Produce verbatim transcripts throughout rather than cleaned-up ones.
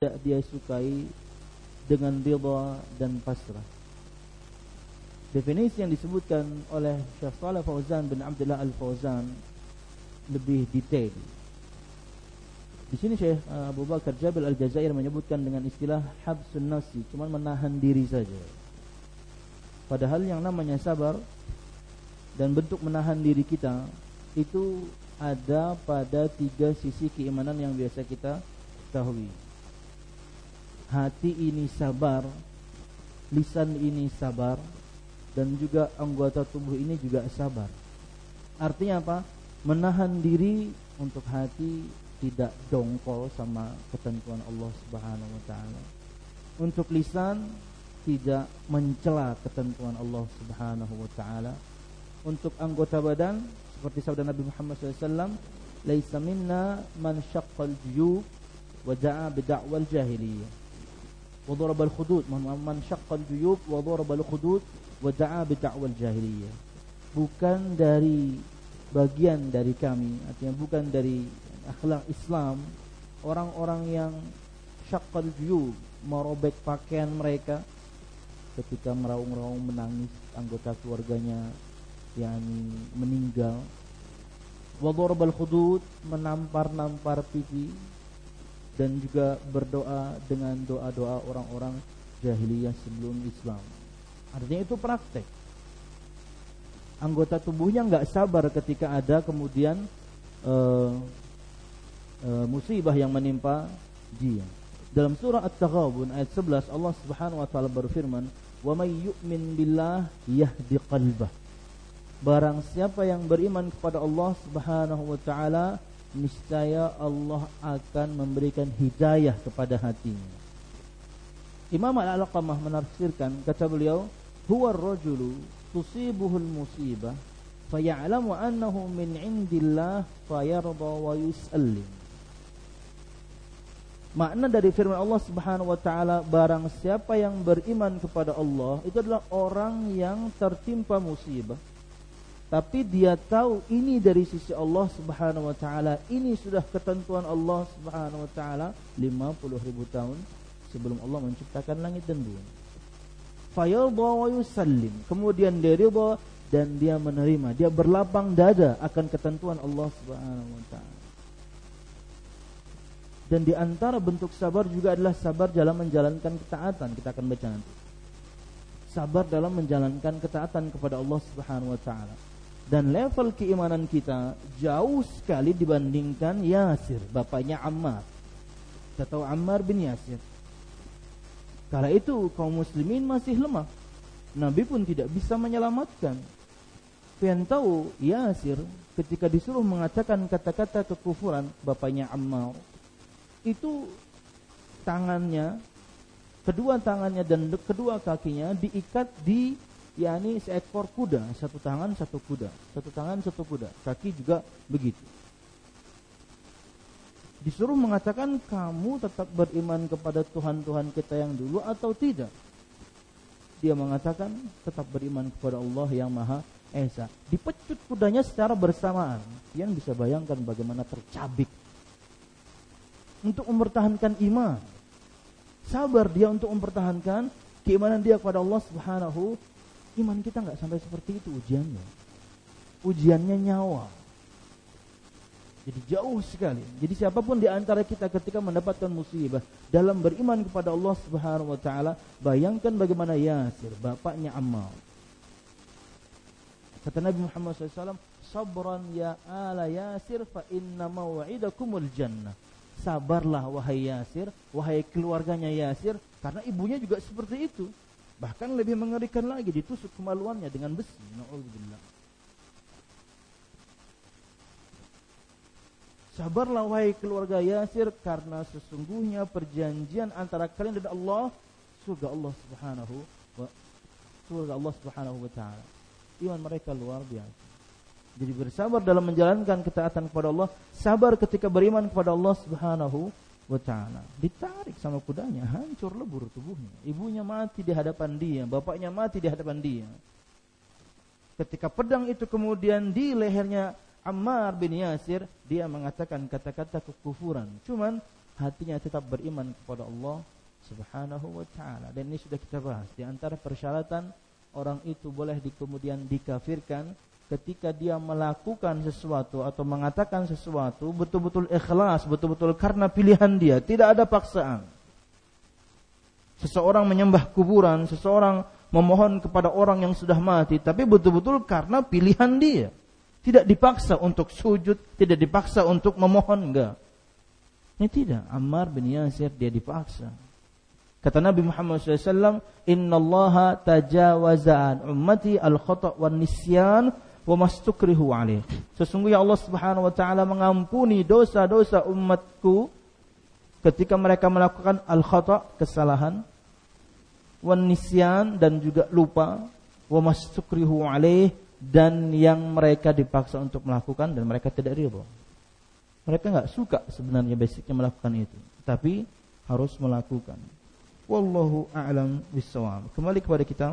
tidak dia sukai dengan ridha dan pasrah. Definisi yang disebutkan oleh Syekh Shalih Fauzan bin Abdullah Al-Fauzan lebih detail. Di sini Syekh Abu Bakar Jabil Al-Jazair menyebutkan dengan istilah habsun nafsi, cuma menahan diri saja. Padahal yang namanya sabar dan bentuk menahan diri kita itu ada pada tiga sisi keimanan yang biasa kita ketahui. Hati ini sabar, lisan ini sabar, dan juga anggota tubuh ini juga sabar. Artinya apa? Menahan diri untuk hati tidak dongkol sama ketentuan Allah Subhanahu wa taala. Untuk lisan tidak mencela ketentuan Allah Subhanahu wa taala. Untuk anggota badan seperti sabda Nabi Muhammad sallallahu alaihi wasallam, "Laisa minna man syaqqal juyub wa da'a bid'awal jahiliyah wa daraba al-khudud." Man syaqqal juyub wa daraba al-khudud wa da'a bid'awal jahiliyah. Bukan dari bagian dari kami, artinya bukan dari akhlak Islam orang-orang yang syaqqal juyub, merobek pakaian mereka ketika meraung-raung menangis anggota keluarganya yakni meninggal. Wa darabal khudud, menampar-nampar pipi, dan juga berdoa dengan doa-doa orang-orang jahiliyah sebelum Islam. Artinya itu praktek. Anggota tubuhnya enggak sabar ketika ada kemudian uh, uh, musibah yang menimpa dia. Dalam surah At-Taghabun ayat sebelas Allah Subhanahu wa taala berfirman, "Wa may yu'min billah yahdi qalbah." Barang siapa yang beriman kepada Allah Subhanahu wa taala, niscaya Allah akan memberikan hidayah kepada hatinya. Imam Al-Alqamah menafsirkan, kata beliau, "Huwa ar-rajulu tusibuhul musibah faya'lamu annahu min 'indillah fayarda wa yusallim." Makna dari firman Allah Subhanahu wa taala, barang siapa yang beriman kepada Allah, itu adalah orang yang tertimpa musibah, tapi dia tahu ini dari sisi Allah Subhanahu wa taala, ini sudah ketentuan Allah Subhanahu wa taala lima puluh ribu tahun sebelum Allah menciptakan langit dan bumi. Fayarda wa yusallim, kemudian dia ridha dan dia menerima, dia berlapang dada akan ketentuan Allah Subhanahu wa taala. Dan di antara bentuk sabar juga adalah sabar dalam menjalankan ketaatan. Kita akan baca nanti. Sabar dalam menjalankan ketaatan kepada Allah Subhanahu wa taala. Dan level keimanan kita jauh sekali dibandingkan Yasir, bapaknya Ammar. Kita tahu Ammar bin Yasir. Kala itu kaum muslimin masih lemah. Nabi pun tidak bisa menyelamatkan. Pian tahu Yasir ketika disuruh mengatakan kata-kata kekufuran, bapaknya Ammar, itu tangannya, kedua tangannya dan kedua kakinya diikat di yakni seekor kuda, satu tangan satu kuda, satu tangan satu kuda, kaki juga begitu. Disuruh mengatakan, kamu tetap beriman kepada Tuhan-Tuhan kita yang dulu atau tidak? Dia mengatakan tetap beriman kepada Allah yang Maha Esa. Dipecut kudanya secara bersamaan. Kalian bisa bayangkan bagaimana tercabik untuk mempertahankan iman. Sabar dia untuk mempertahankan keimanan dia kepada Allah Subhanahu. Iman kita enggak sampai seperti itu ujiannya. Ujiannya nyawa. Jadi jauh sekali. Jadi siapapun di antara kita ketika mendapatkan musibah dalam beriman kepada Allah Subhanahu wa taala, bayangkan bagaimana Yasir, bapaknya Ammar. Kata Nabi Muhammad sallallahu alaihi wasallam, "Sabran ya ala Yasir fa inna maw'idakumul jannah." Sabarlah wahai Yasir, wahai keluarganya Yasir, karena ibunya juga seperti itu. Bahkan lebih mengerikan lagi, ditusuk kemaluannya dengan besi. Na'udzubillah. Sabarlah wahai keluarga Yasir, karena sesungguhnya perjanjian antara kalian dan Allah, surga Allah Subhanahu wa surga Allah Subhanahu wa taala. Iman mereka luar biasa. Jadi bersabar dalam menjalankan ketaatan kepada Allah, sabar ketika beriman kepada Allah Subhanahu wa taala. Ditarik sama kudanya, hancur lebur tubuhnya. Ibunya mati di hadapan dia, bapaknya mati di hadapan dia. Ketika pedang itu kemudian di lehernya Ammar bin Yasir, dia mengatakan kata-kata kekufuran. Cuman hatinya tetap beriman kepada Allah Subhanahu wa ta'ala. Dan ini sudah kita bahas. Di antara persyaratan orang itu boleh di, kemudian dikafirkan ketika dia melakukan sesuatu atau mengatakan sesuatu betul-betul ikhlas, betul-betul karena pilihan dia, tidak ada paksaan. Seseorang menyembah kuburan, seseorang memohon kepada orang yang sudah mati, tapi betul-betul karena pilihan dia. Tidak dipaksa untuk sujud, tidak dipaksa untuk memohon, enggak. Ini tidak. Ammar bin Yasir dia dipaksa. Kata Nabi Muhammad shallallahu alaihi wasallam, Inna Allaha tajawaza an ummati al-khata' wan nisyan wa mastukrihu alaih. Sesungguhnya Allah Subhanahu wa taala mengampuni dosa-dosa umatku ketika mereka melakukan al-khata', kesalahan, wan nisyan, dan juga lupa, wa mastukrihu alaih, dan yang mereka dipaksa untuk melakukan dan mereka tidak ridha. Mereka enggak suka sebenarnya basicnya melakukan itu, tapi harus melakukan. Wallahu a'lam bissawab. Kembali kepada kita.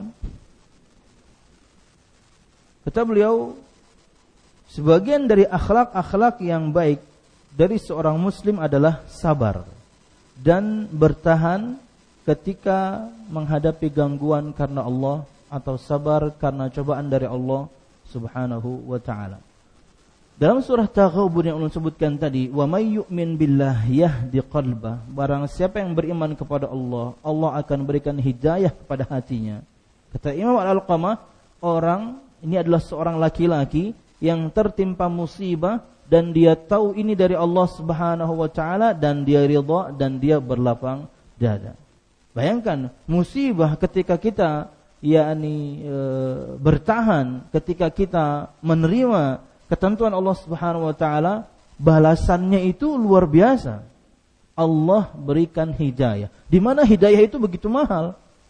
Kata beliau, sebagian dari akhlak-akhlak yang baik dari seorang muslim adalah sabar dan bertahan ketika menghadapi gangguan karena Allah, atau sabar karena cobaan dari Allah Subhanahu wa ta'ala. Dalam surah Taghabun yang Allah sebutkan tadi, wa may yu'min billah yahdi qalbah, barang siapa yang beriman kepada Allah, Allah akan berikan hidayah kepada hatinya. Kata Imam Al-Alqamah, orang ini adalah seorang laki-laki yang tertimpa musibah dan dia tahu ini dari Allah Subhanahu wa ta'ala, dan dia ridha dan dia berlapang dada. Bayangkan musibah ketika kita yakni e, bertahan, ketika kita menerima ketentuan Allah Subhanahu wa ta'ala, balasannya itu luar biasa. Allah berikan hidayah. Di mana hidayah itu begitu mahal.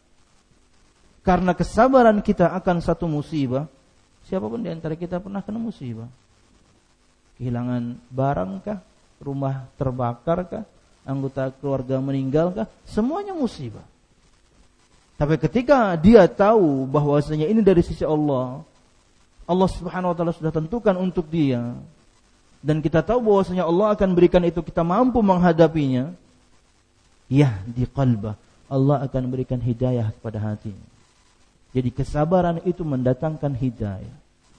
Karena kesabaran kita akan satu musibah. Siapapun di antara kita pernah kena musibah. Kehilangan barangkah, rumah terbakarkah, anggota keluarga meninggalkah, semuanya musibah. Tapi ketika dia tahu bahwasanya ini dari sisi Allah, Allah Subhanahu wa ta'ala sudah tentukan untuk dia, dan kita tahu bahwasanya Allah akan berikan itu, kita mampu menghadapinya, ya di qalbah, Allah akan berikan hidayah kepada hatinya. Jadi kesabaran itu mendatangkan hidayah.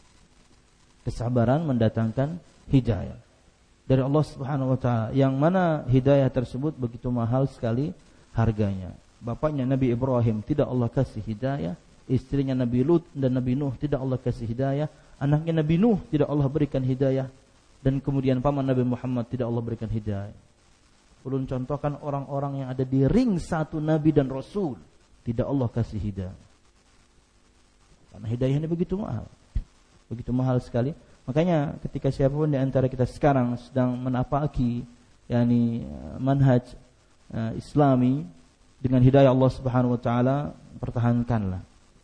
Kesabaran mendatangkan hidayah dari Allah Subhanahu wa ta'ala, yang mana hidayah tersebut begitu mahal sekali harganya. Bapaknya Nabi Ibrahim tidak Allah kasih hidayah, istrinya Nabi Lut dan Nabi Nuh tidak Allah kasih hidayah, anaknya Nabi Nuh tidak Allah berikan hidayah, dan kemudian paman Nabi Muhammad tidak Allah berikan hidayah. Ulun contohkan orang-orang yang ada di ring satu Nabi dan Rasul, tidak Allah kasih hidayah. Karena hidayah ini begitu mahal, begitu mahal sekali. Makanya ketika siapapun di antara kita sekarang sedang menapaki yakni manhaj uh, Islami dengan hidayah Allah Subhanahu wa ta'ala, pertahankanlah.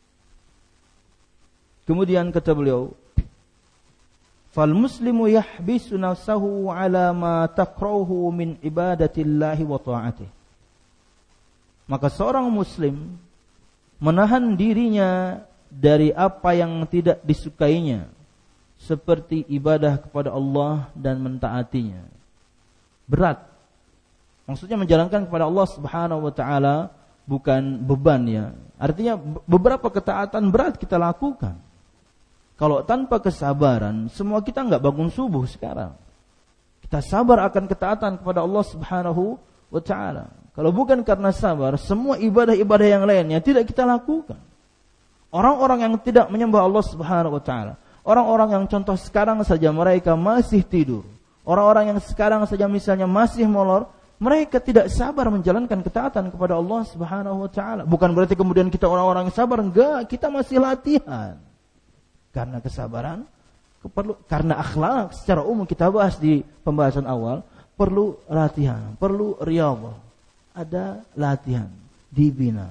Kemudian kata beliau, fal muslimu yahbisu nafsahu ala ma takrahu min ibadatillahi wa ta'atih. Maka seorang muslim menahan dirinya dari apa yang tidak disukainya, seperti ibadah kepada Allah dan mentaatinya. Berat. Maksudnya menjalankan kepada Allah Subhanahu wa ta'ala bukan beban ya. Artinya beberapa ketaatan berat kita lakukan. Kalau tanpa kesabaran, semua kita enggak bangun subuh sekarang. Kita sabar akan ketaatan kepada Allah Subhanahu wa ta'ala. Kalau bukan karena sabar, semua ibadah-ibadah yang lainnya tidak kita lakukan. Orang-orang yang tidak menyembah Allah Subhanahu wa ta'ala, orang-orang yang contoh sekarang saja mereka masih tidur, orang-orang yang sekarang saja misalnya masih molor, mereka tidak sabar menjalankan ketaatan kepada Allah Subhanahu wa ta'ala. Bukan berarti kemudian kita orang-orang yang sabar, enggak, kita masih latihan. Karena kesabaran perlu, karena akhlak secara umum kita bahas di pembahasan awal, perlu latihan, perlu riyadhah. Ada latihan, dibina.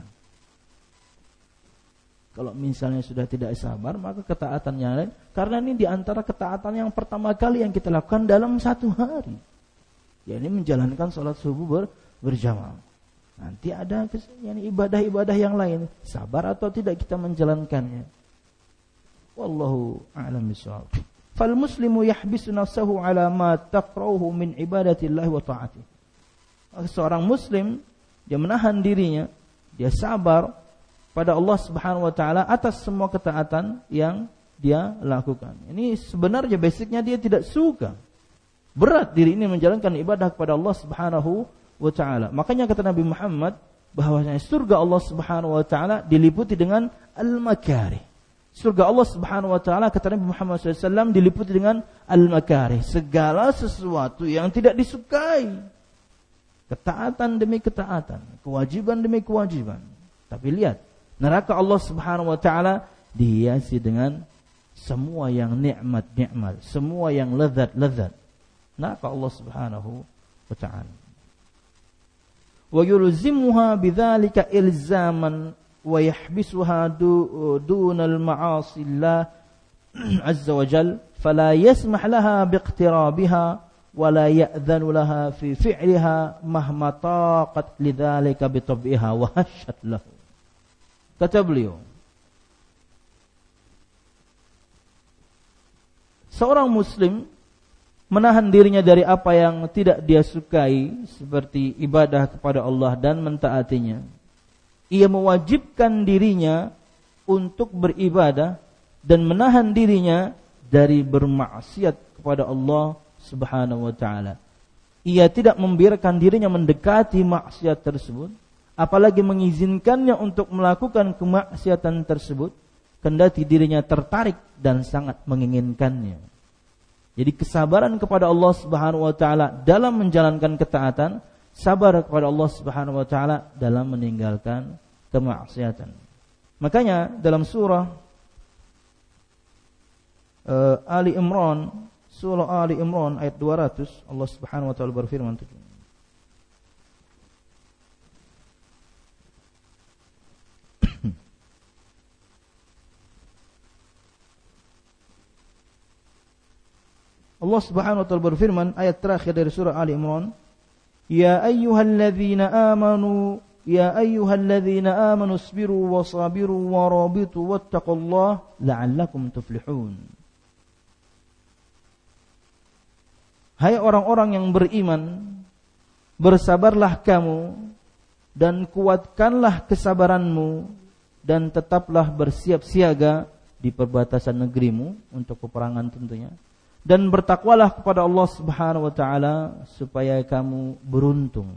Kalau misalnya sudah tidak sabar, maka ketaatan yang lain, karena ini di antara ketaatan yang pertama kali yang kita lakukan dalam satu hari, yakni menjalankan sholat subuh ber, berjamaah. Nanti ada yakni ibadah-ibadah yang lain, sabar atau tidak kita menjalankannya. Wallahu a'lam bishawab. Fal muslimu yahbisu nafsahu ala ma taqrahu min ibadatillahi wa ta'atih. seorang muslim dia menahan dirinya, dia sabar pada Allah Subhanahu wa taala atas semua ketaatan yang dia lakukan. Ini sebenarnya basicnya dia tidak suka. Berat diri ini menjalankan ibadah kepada Allah Subhanahu wa taala. Makanya kata Nabi Muhammad bahwasanya surga Allah Subhanahu wa taala diliputi dengan al-makarih. Surga Allah Subhanahu wa taala kata Nabi Muhammad shallallahu alaihi wasallam diliputi dengan al-makarih, segala sesuatu yang tidak disukai. Ketaatan demi ketaatan, kewajiban demi kewajiban. Tapi lihat, neraka Allah Subhanahu wa taala dihiasi dengan semua yang nikmat-nikmat, semua yang lezat-lezat. Neraka Allah Subhanahu wa taala. Wa yulzimuha bidzalika ilzaman wa yahbisuha dunal ma'asi Allah azza wa jal fala yasmah laha biiqtirabiha wa la ya'dhanu laha fi fi'liha mahma taqat lidzalika bitab'iha wa hashat lahu. Kata beliau, seorang muslim menahan dirinya dari apa yang tidak dia sukai seperti ibadah kepada Allah dan mentaatinya. Ia mewajibkan dirinya untuk beribadah dan menahan dirinya dari bermaksiat kepada Allah Subhanahu wa taala. Ia tidak membiarkan dirinya mendekati maksiat tersebut, apalagi mengizinkannya untuk melakukan kemaksiatan tersebut, kendati dirinya tertarik dan sangat menginginkannya. Jadi kesabaran kepada Allah Subhanahu wa taala dalam menjalankan ketaatan, sabar kepada Allah Subhanahu wa taala dalam meninggalkan kemaksiatan. Makanya dalam surah uh, Ali Imran, surah Ali Imran ayat dua ratus, Allah Subhanahu wa taala berfirman, Allah Subhanahu wa taala berfirman, ayat terakhir dari surah Ali Imran, ya ayyuhalladzina amanu ya ayyuhalladzina amanu isbiru wasabiru warabitu wattaqullaha la'allakum tuflihun. Hai orang-orang yang beriman, bersabarlah kamu dan kuatkanlah kesabaranmu dan tetaplah bersiap siaga di perbatasan negerimu untuk peperangan tentunya. Dan bertakwalah kepada Allah Subhanahu wa taala supaya kamu beruntung.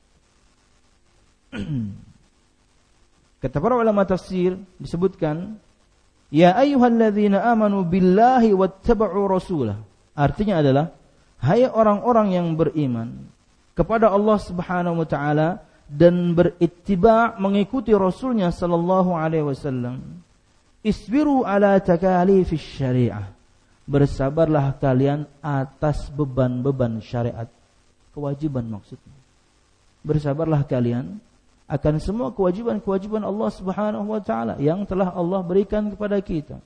Kata para ulama tafsir disebutkan, ya ayyuhalladzina amanu billahi wattaba'u rasulah. Artinya adalah, hai orang-orang yang beriman kepada Allah Subhanahu wa taala dan berittiba' mengikuti Rasulnya sallallahu alaihi wasallam. Isbiru ala takalifis syariah. Bersabarlah kalian atas beban-beban syariat, kewajiban maksudnya. Bersabarlah kalian akan semua kewajiban-kewajiban Allah Subhanahu wa taala yang telah Allah berikan kepada kita.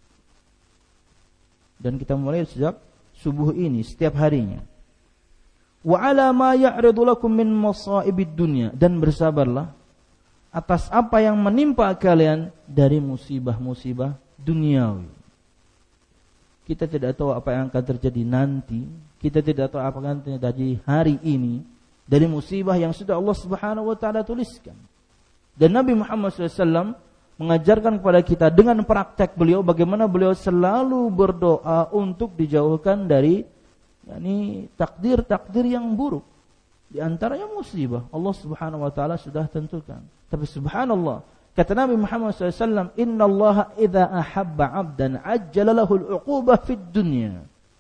Dan kita mulai sejak subuh ini setiap harinya. Wa ala ma ya'ridu lakum min masaibid dunya, dan bersabarlah atas apa yang menimpa kalian dari musibah-musibah duniawi. Kita tidak tahu apa yang akan terjadi nanti. Kita tidak tahu apa yang akan terjadi hari ini dari musibah yang sudah Allah Subhanahu wa taala tuliskan. Dan Nabi Muhammad shallallahu alaihi wasallam mengajarkan kepada kita dengan praktek beliau bagaimana beliau selalu berdoa untuk dijauhkan dari yakni takdir-takdir yang buruk. Di antaranya musibah. Allah Subhanahu wa taala sudah tentukan. Tapi subhanallah, kata Nabi Muhammad shallallahu alaihi wasallam, Inna Allah idha ahabba abdan ajjala lahul uqubah fid dunya.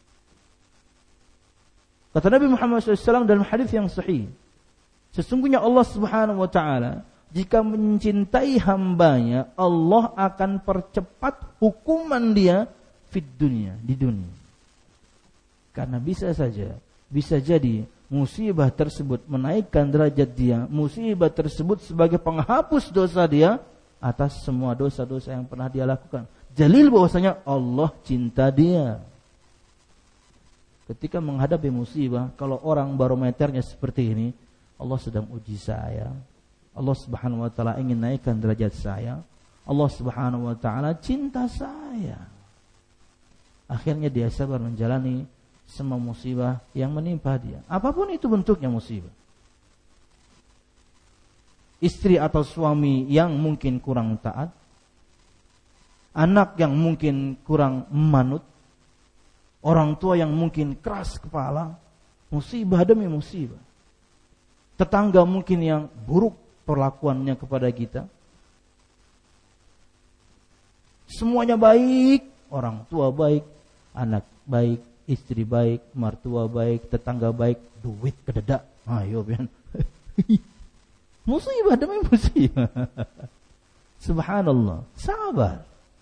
Kata Nabi Muhammad shallallahu alaihi wasallam dalam hadis yang sahih, sesungguhnya Allah Subhanahu wa taala jika mencintai hambanya, Allah akan percepat hukuman dia fid dunya, di dunia. Karena bisa saja, bisa jadi musibah tersebut menaikkan derajat dia, musibah tersebut sebagai penghapus dosa dia atas semua dosa-dosa yang pernah dia lakukan. Dalil bahwasanya Allah cinta dia. Ketika menghadapi musibah, kalau orang barometernya seperti ini, Allah sedang uji saya, Allah Subhanahu wa taala ingin naikkan derajat saya, Allah Subhanahu wa taala cinta saya. Akhirnya dia sabar menjalani semua musibah yang menimpa dia, apapun itu bentuknya musibah. istri atau suami yang mungkin kurang taat, anak yang mungkin kurang manut, orang tua yang mungkin keras kepala, musibah demi musibah. Tetangga mungkin yang buruk perlakuannya kepada kita. Semuanya baik, orang tua baik, anak baik, istri baik, mertua baik, tetangga baik, duit kededak. Ayo pian. Musibah demi musibah. Subhanallah. Sabar.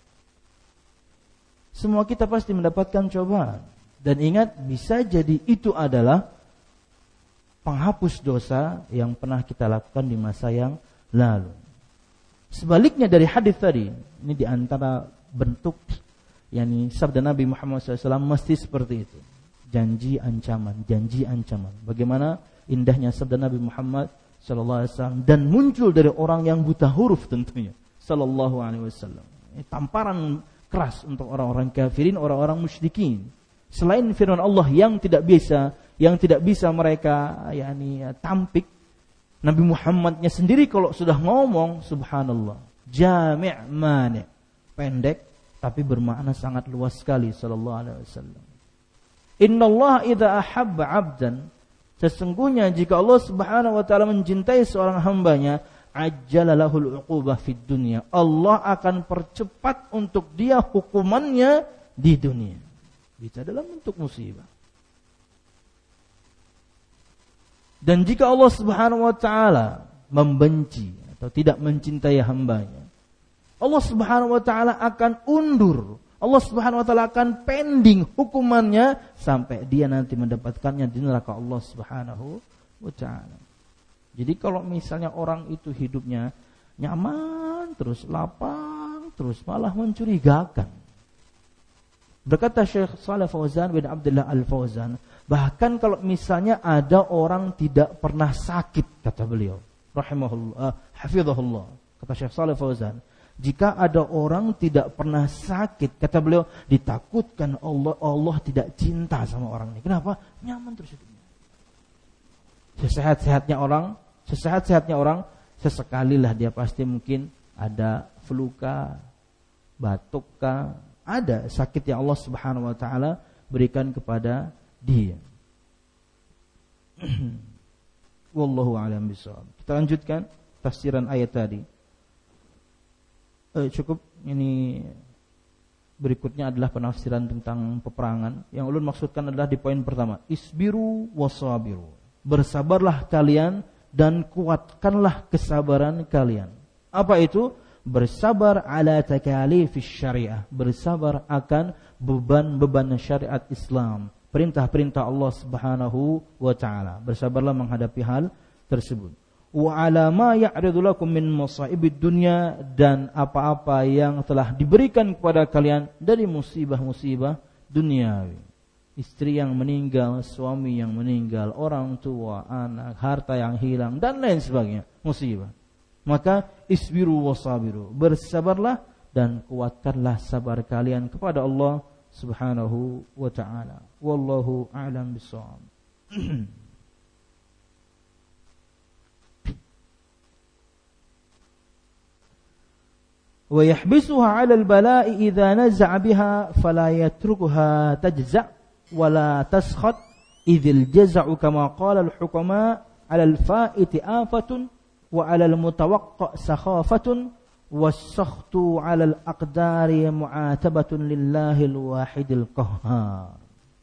Semua kita pasti mendapatkan cobaan. Dan ingat, bisa jadi itu adalah penghapus dosa yang pernah kita lakukan di masa yang lalu. Sebaliknya dari hadis tadi, ini di antara bentuk yakni sabda Nabi Muhammad shallallahu alaihi wasallam mesti seperti itu. Janji ancaman, janji ancaman. Bagaimana indahnya sabda Nabi Muhammad shallallahu alaihi wasallam dan muncul dari orang yang buta huruf tentunya. Sallallahu alaihi wasallam. Ini tamparan keras untuk orang-orang kafirin, orang-orang musyrikin. Selain firman Allah yang tidak bisa, yang tidak bisa mereka yakni tampik, Nabi Muhammadnya sendiri kalau sudah ngomong, subhanallah, jami' mani', pendek tapi bermakna sangat luas sekali sallallahu alaihi wasallam. Innallaha idza ahabba 'abdan, sesungguhnya jika Allah Subhanahu wa taala mencintai seorang hambanya, ajjala lahul 'uqubah fid dunya. Allah akan percepat untuk dia hukumannya di dunia. Bisa dalam bentuk musibah. Dan jika Allah Subhanahu wa taala membenci atau tidak mencintai hambanya, Allah Subhanahu wa taala akan undur. Allah Subhanahu wa taala akan pending hukumannya sampai dia nanti mendapatkannya di neraka Allah Subhanahu wa taala. Jadi kalau misalnya orang itu hidupnya nyaman, terus lapang, terus malah mencurigakan. Berkata Syekh Shalih Fauzan bin Abdullah Al-Fauzan, bahkan kalau misalnya ada orang tidak pernah sakit, kata beliau, rahimahullah, uh, hafizahullah, kata Syekh Shalih Fauzan, jika ada orang tidak pernah sakit, kata beliau, ditakutkan Allah Allah tidak cinta sama orang ini. Kenapa? Nyaman terus hidupnya. Sesehat-sehatnya orang, sesehat-sehatnya orang, sesekalilah dia pasti mungkin ada fluka, batukka, ada sakit yang Allah Subhanahu wa taala berikan kepada dia. Wallahu a'lam bishawab. Kita lanjutkan tafsiran ayat tadi. Eh, cukup ini berikutnya adalah penafsiran tentang peperangan. Yang ulun maksudkan adalah di poin pertama, isbiru wasabiru. Bersabarlah kalian dan kuatkanlah kesabaran kalian. Apa itu? Bersabar ala takalifis syariah, bersabar akan beban-beban syariat Islam, perintah-perintah Allah Subhanahu wa taala. Bersabarlah menghadapi hal tersebut. Wa ala ma ya'ridu lakum min masaibid dunya, dan apa-apa yang telah diberikan kepada kalian dari musibah-musibah duniawi. Istri yang meninggal, suami yang meninggal, orang tua, anak, harta yang hilang dan lain sebagainya, musibah. Maka isbiru wasabiru, bersabarlah dan kuatkanlah sabar kalian kepada Allah Subhanahu wa ta'ala. Wallahu a'lam bishawab. Wa yahbisuha 'ala al-bala'i idza naza'a biha fala yatrukuha tajza' wala taskhat idzil jaza'u kama qala al-hukama 'ala al-fa'iti afatun wa 'alal mutawaqqa sakhafatun was-sakhtu 'alal aqdari mu'atabatun lillahil wahidil qahhar.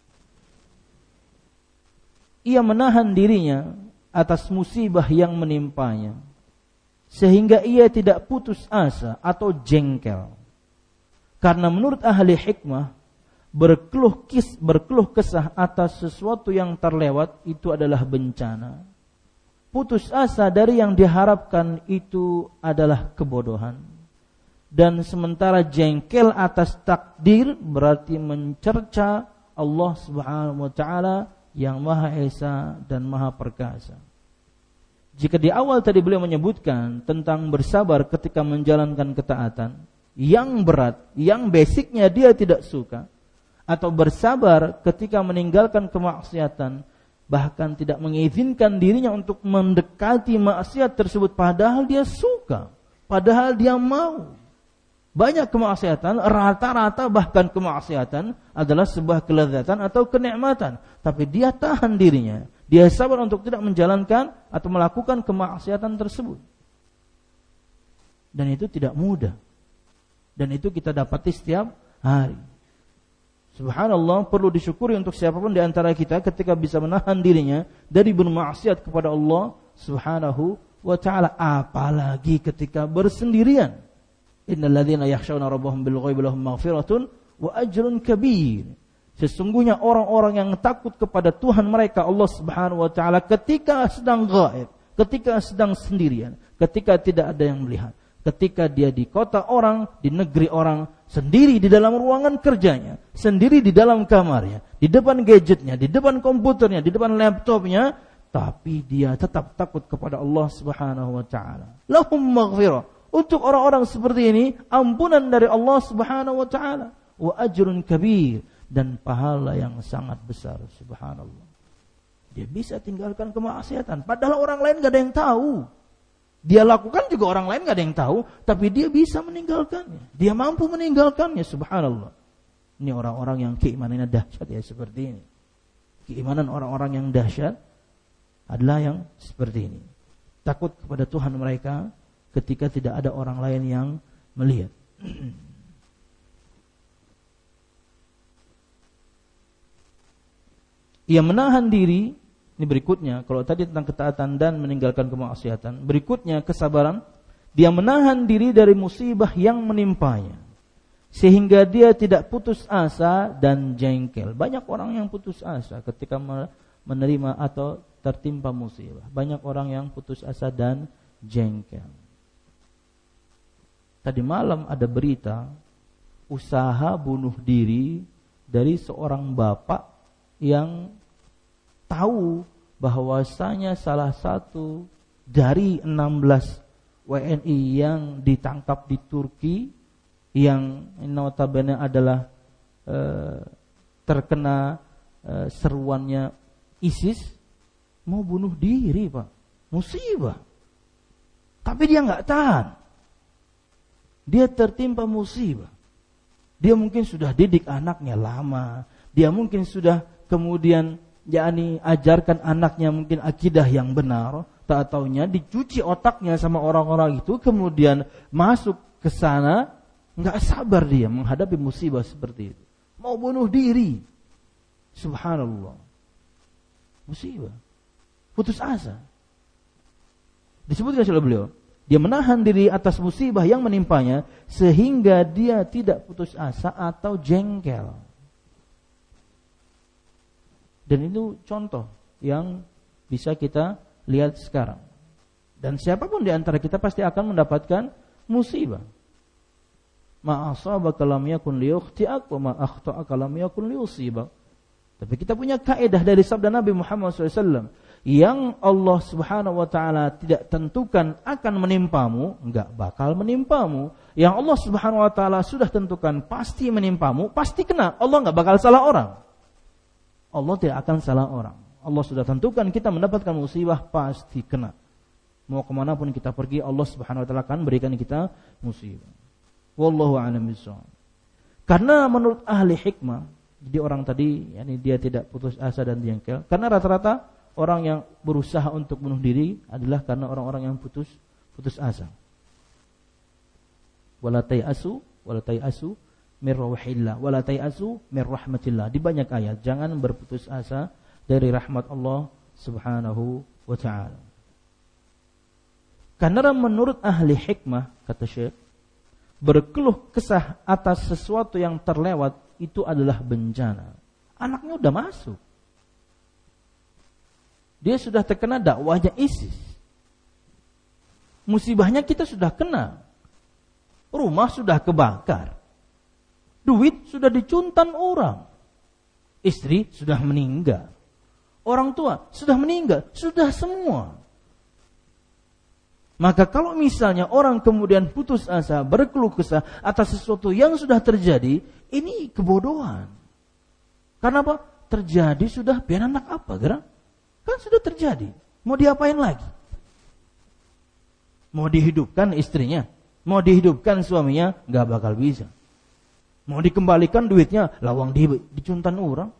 Ia menahan dirinya atas musibah yang menimpanya sehingga ia tidak putus asa atau jengkel. Karena menurut ahli hikmah, berkeluh kis berkeluh kesah atas sesuatu yang terlewat itu adalah bencana. Putus asa dari yang diharapkan itu adalah kebodohan. Dan sementara jengkel atas takdir berarti mencerca Allah Subhanahu wa taala yang Maha Esa dan Maha Perkasa. Jika di awal tadi beliau menyebutkan tentang bersabar ketika menjalankan ketaatan yang berat, yang basicnya dia tidak suka, atau bersabar ketika meninggalkan kemaksiatan bahkan tidak mengizinkan dirinya untuk mendekati maksiat tersebut, padahal dia suka, padahal dia mau. Banyak kemaksiatan, rata-rata bahkan kemaksiatan adalah sebuah kelezatan atau kenikmatan, tapi dia tahan dirinya, dia sabar untuk tidak menjalankan atau melakukan kemaksiatan tersebut. Dan itu tidak mudah. Dan itu kita dapati setiap hari. Subhanallah, perlu disyukuri untuk siapapun di antara kita ketika bisa menahan dirinya dari bermaksiat kepada Allah Subhanahu wa ta'ala, apalagi ketika bersendirian. Innal ladzina yakhshawna rabbahum bil ghaibi lahum maghfiratun wa ajrun kabir. Sesungguhnya orang-orang yang takut kepada Tuhan mereka Allah Subhanahu wa ta'ala ketika sedang ghaib, ketika sedang sendirian, ketika tidak ada yang melihat, ketika dia di kota orang, di negeri orang, sendiri di dalam ruangan kerjanya, sendiri di dalam kamarnya, di depan gadgetnya, di depan komputernya, di depan laptopnya, tapi dia tetap takut kepada Allah Subhanahu wa ta'ala. Lahum maghfirah. Untuk orang-orang seperti ini, ampunan dari Allah Subhanahu wa ta'ala. Wa ajrun kabir. Dan pahala yang sangat besar. Subhanallah. Dia bisa tinggalkan kemaksiatan, padahal orang lain gak ada yang tahu. Dia lakukan juga orang lain gak ada yang tahu, tapi dia bisa meninggalkannya. Dia mampu meninggalkannya, subhanallah. Ini orang-orang yang keimanannya dahsyat ya seperti ini. Keimanan orang-orang yang dahsyat adalah yang seperti ini. Takut kepada Tuhan mereka ketika tidak ada orang lain yang melihat. Ia menahan diri. Ini berikutnya, kalau tadi tentang ketaatan dan meninggalkan kemaksiatan, berikutnya kesabaran. Dia menahan diri dari musibah yang menimpanya, sehingga dia tidak putus asa dan jengkel. Banyak orang yang putus asa ketika menerima atau tertimpa musibah. Banyak orang yang putus asa dan jengkel. Tadi malam ada berita usaha bunuh diri dari seorang bapak yang tahu bahwasanya salah satu dari enam belas W N I yang ditangkap di Turki, yang notabene adalah e, terkena e, seruannya ISIS, mau bunuh diri, Pak. Musibah. Tapi dia enggak tahan. Dia tertimpa musibah. Dia mungkin sudah didik anaknya lama. Dia mungkin sudah kemudian yakni ajarkan anaknya mungkin akidah yang benar, tak taunya dicuci otaknya sama orang-orang itu, kemudian masuk ke sana, enggak sabar dia menghadapi musibah seperti itu. Mau bunuh diri. Subhanallah. Musibah. Putus asa. Disebutkan oleh beliau, dia menahan diri atas musibah yang menimpanya sehingga dia tidak putus asa atau jengkel. Dan itu contoh yang bisa kita lihat sekarang. Dan siapapun di antara kita pasti akan mendapatkan musibah. Ma asabaka lam yakun liyukhti'ak wa ma akhta'aka lam yakun liyusibak. Tapi kita punya kaidah dari sabda Nabi Muhammad shallallahu alaihi wasallam, yang Allah Subhanahu wa taala tidak tentukan akan menimpamu, enggak bakal menimpamu. Yang Allah Subhanahu wa taala sudah tentukan pasti menimpamu, pasti kena. Allah enggak bakal salah orang. Allah tidak akan salah orang. Allah sudah tentukan kita mendapatkan musibah, pasti kena. Mau kemana pun kita pergi, Allah Subhanahu wa taala akan berikan kita musibah. Wallahu a'lam bishawab. Karena menurut ahli hikmah, jadi orang tadi yakni dia tidak putus asa dan jengkel, karena rata-rata orang yang berusaha untuk bunuh diri adalah karena orang-orang yang putus putus asa. Wala tayasu wala tayasu mir rawhillah wala tayasu mir rahmatillah. Di banyak ayat, jangan berputus asa dari rahmat Allah Subhanahu wa taala. Karena menurut ahli hikmah, kata Syekh, berkeluh kesah atas sesuatu yang terlewat itu adalah bencana. Anaknya udah masuk, dia sudah terkena dakwahnya ISIS, musibahnya kita sudah kena, rumah sudah kebakar, duit sudah dicuntan orang, istri sudah meninggal, orang tua sudah meninggal, sudah semua. Maka kalau misalnya orang kemudian putus asa, berkeluh kesah atas sesuatu yang sudah terjadi, ini kebodohan. Karena apa? Terjadi sudah, biar anak apa, gerak? Kan sudah terjadi. Mau diapain lagi? Mau dihidupkan istrinya, mau dihidupkan suaminya, nggak bakal bisa. Mau dikembalikan duitnya, lawang di, dicuntan orang.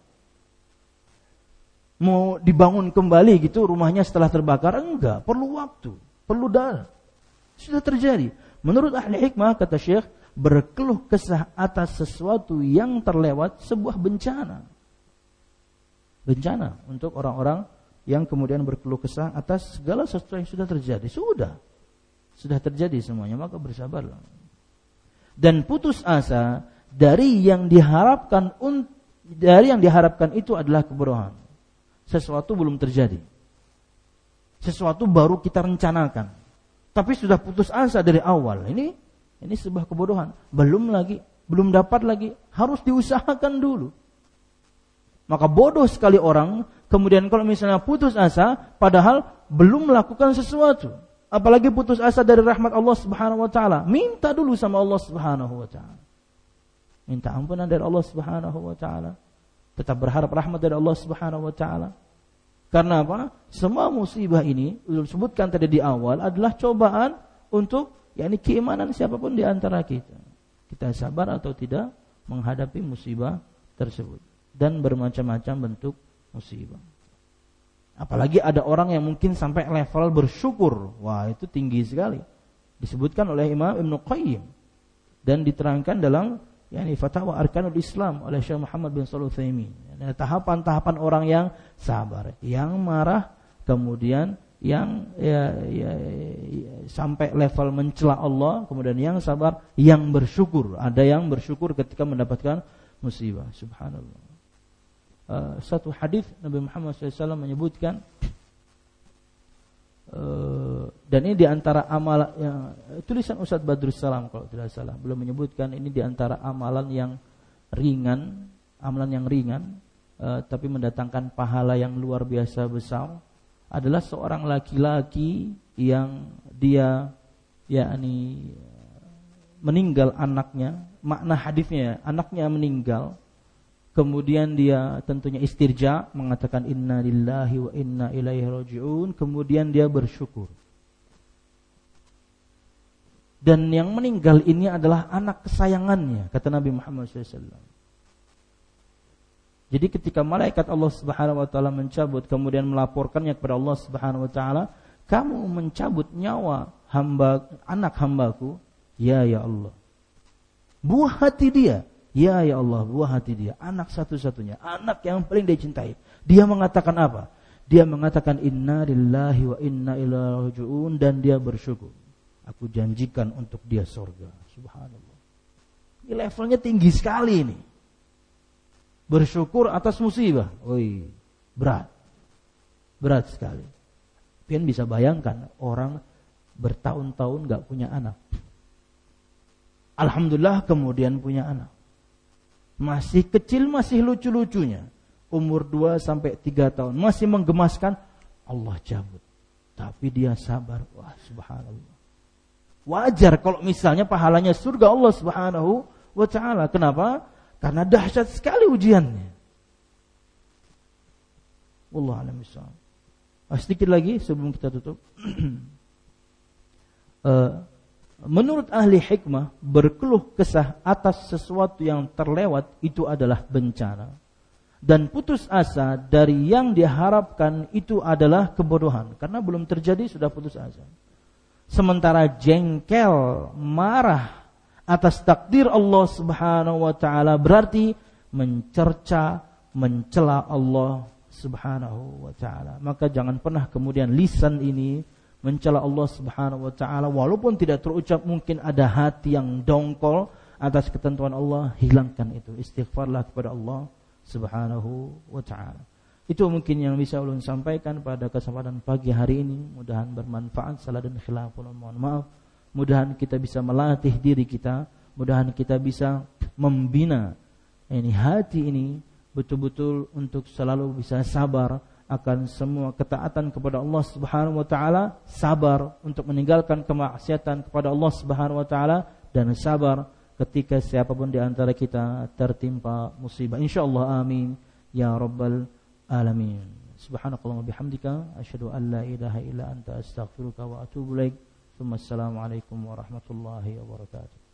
Mau dibangun kembali gitu rumahnya setelah terbakar, enggak, perlu waktu, perlu dana. Sudah terjadi. Menurut ahli hikmah, kata Syekh, berkeluh kesah atas sesuatu yang terlewat sebuah bencana. Bencana untuk orang-orang yang kemudian berkeluh kesah atas segala sesuatu yang sudah terjadi. Sudah. Sudah terjadi semuanya, maka bersabarlah. Dan putus asa dari yang diharapkan dari yang diharapkan itu adalah kebodohan. Sesuatu belum terjadi. Sesuatu baru kita rencanakan. Tapi sudah putus asa dari awal. Ini ini sebuah kebodohan. Belum lagi, belum dapat lagi, harus diusahakan dulu. Maka bodoh sekali orang kemudian kalau misalnya putus asa padahal belum melakukan sesuatu. Apalagi putus asa dari rahmat Allah Subhanahu wa taala. Minta dulu sama Allah Subhanahu wa taala. Minta ampunan dari Allah Subhanahu wa taala. Tetap berharap rahmat dari Allah Subhanahu wa taala. Karena apa? Semua musibah ini disebutkan tadi di awal adalah cobaan untuk yakni keimanan siapapun di antara kita. Kita sabar atau tidak menghadapi musibah tersebut dan bermacam-macam bentuk musibah. Apalagi ada orang yang mungkin sampai level bersyukur. Wah, itu tinggi sekali. Disebutkan oleh Imam Ibnu Qayyim dan diterangkan dalam yakni Fatwa Arkanul Islam oleh Syekh Muhammad bin Shalih Al-Utsaimin. Tahapan-tahapan orang yang sabar, yang marah, kemudian yang ya, ya, ya, sampai level mencela Allah, kemudian yang sabar, yang bersyukur. Ada yang bersyukur ketika mendapatkan musibah. Subhanallah. Uh, satu hadis Nabi Muhammad shallallahu alaihi wasallam menyebutkan uh, dan ini diantara amal yang tulisan Ustaz Badrus Salam kalau tidak salah belum menyebutkan ini diantara amalan yang ringan, amalan yang ringan uh, tapi mendatangkan pahala yang luar biasa besar adalah seorang laki-laki yang dia yakni meninggal anaknya. Makna hadisnya anaknya meninggal. Kemudian dia tentunya istirja, mengatakan inna lillahi wa inna ilaihi raji'un. Kemudian dia bersyukur. Dan yang meninggal ini adalah anak kesayangannya, kata Nabi Muhammad shallallahu alaihi wasallam. Jadi ketika malaikat Allah Subhanahu wa taala mencabut kemudian melaporkannya kepada Allah Subhanahu wa taala, kamu mencabut nyawa hamba anak hambaku, ya ya Allah. Buah hati dia. Ya ya Allah, buah hati dia, anak satu-satunya, anak yang paling dia cintai. Dia mengatakan apa? Dia mengatakan inna lillahi wa inna ilaihi raji'un dan dia bersyukur. Aku janjikan untuk dia surga. Subhanallah. Ini levelnya tinggi sekali ini. Bersyukur atas musibah. Oi, berat. Berat sekali. Pian bisa bayangkan orang bertahun-tahun enggak punya anak. Alhamdulillah kemudian punya anak. Masih kecil, masih lucu-lucunya. Umur dua sampai tiga tahun. Masih menggemaskan. Allah cabut. Tapi dia sabar. Wah, subhanallah. Wajar kalau misalnya pahalanya surga Allah Subhanahu wa ta'ala. Kenapa? Karena dahsyat sekali ujiannya. Wallahu a'lam bishawab. Sedikit lagi sebelum kita tutup. uh, Menurut ahli hikmah, berkeluh kesah atas sesuatu yang terlewat itu adalah bencana. Dan putus asa dari yang diharapkan itu adalah kebodohan. Karena belum terjadi sudah putus asa. Sementara jengkel, marah atas takdir Allah Subhanahu wa ta'ala berarti mencerca, mencela Allah Subhanahu wa ta'ala. Maka jangan pernah kemudian lisan ini mencela Allah Subhanahu wa ta'ala walaupun tidak terucap, mungkin ada hati yang dongkol atas ketentuan Allah, hilangkan itu, istighfarlah kepada Allah Subhanahu wa ta'ala. Itu mungkin yang bisa ulun sampaikan pada kesempatan pagi hari ini. Mudahan bermanfaat. Salah dan khilaf mohon maaf. Mudahan kita bisa melatih diri kita, mudahan kita bisa membina ini hati ini betul-betul untuk selalu bisa sabar akan semua ketaatan kepada Allah Subhanahu wa taala, sabar untuk meninggalkan kemaksiatan kepada Allah Subhanahu wa taala, dan sabar ketika siapapun di antara kita tertimpa musibah. Insyaallah amin ya rabbal alamin. Subhanakallahumma bihamdika asyhadu an la ilaha illa anta astaghfiruka wa atubu ilaik. Assalamualaikum warahmatullahi wabarakatuh.